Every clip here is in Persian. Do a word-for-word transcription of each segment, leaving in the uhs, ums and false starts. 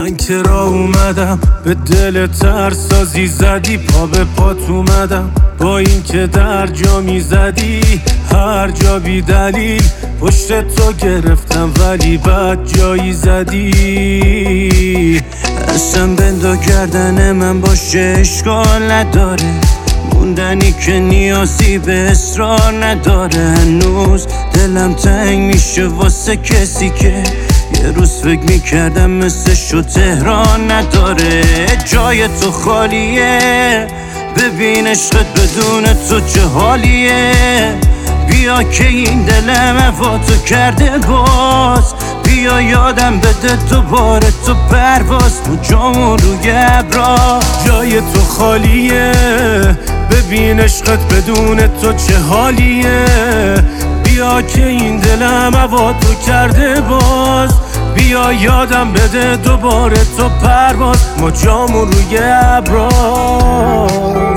من که را اومدم به دل ترسازی زدی، پا به پات اومدم با این که در جا میزدی هر جا بی دلیل پشت تو گرفتم ولی بد جایی زدی. اصلا بندا کردن من باشه اشکال نداره، موندنی که نیازی به اصرار نداره. هنوز دلم تنگ میشه واسه کسی که یه روز فکر میکردم مثل شو تهران نداره. جای تو خالیه، ببین عشقت بدون تو چه حالیه. بیا که این دلم هوا تو کرده باز، بیا یادم بده دوباره تو پرواز تو جامون روی ابرا. جای تو خالیه، ببین عشقت بدون تو چه حالیه. بیا که این دلم هوا تو کرده باز، بیا یادم بده دوباره تو پرواز ما جامون روی ابراز.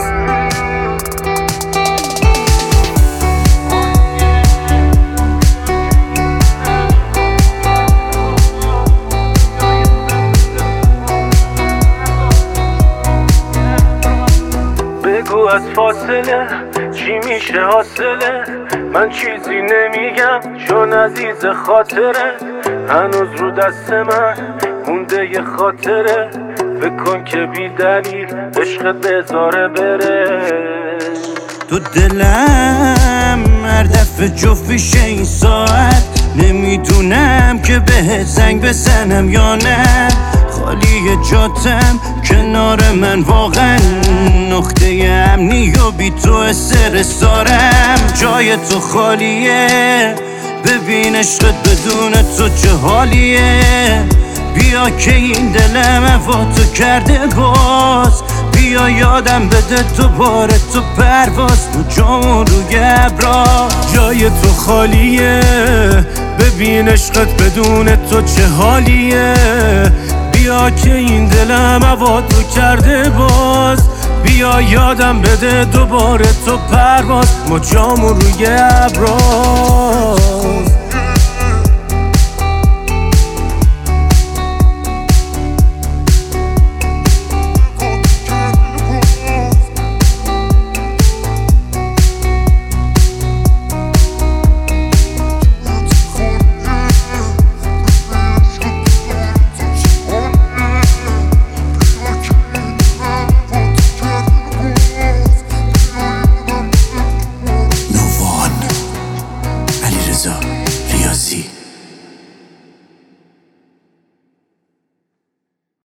بگو از فاصله چی میشه حاصله، من چیزی نمیگم چون عزیز خاطره. هنوز رو دست من مونده یه خاطره، فکر کن که بی دلیل عشقت بذاره بره. تو دلم هر دفعه جفت میشه این ساعت، نمیدونم که بهت زنگ بزنم یا نه. خالی جاتم کنار من واقعا نقطه امنی و بی تو استرسارم. جای تو خالیه، ببین عشقت بدون تو چه حالیه. بیا که این دلم هوا تو کرده باز، بیا یادم بده دوباره تو پرواز تو جامون روی ابرا. جای تو خالیه، ببین عشقت بدون تو چه حالیه. بیا که این دلم هوا تو کرده باز، بیا یادم بده دوباره تو پرواز ما جامون روی ابراز.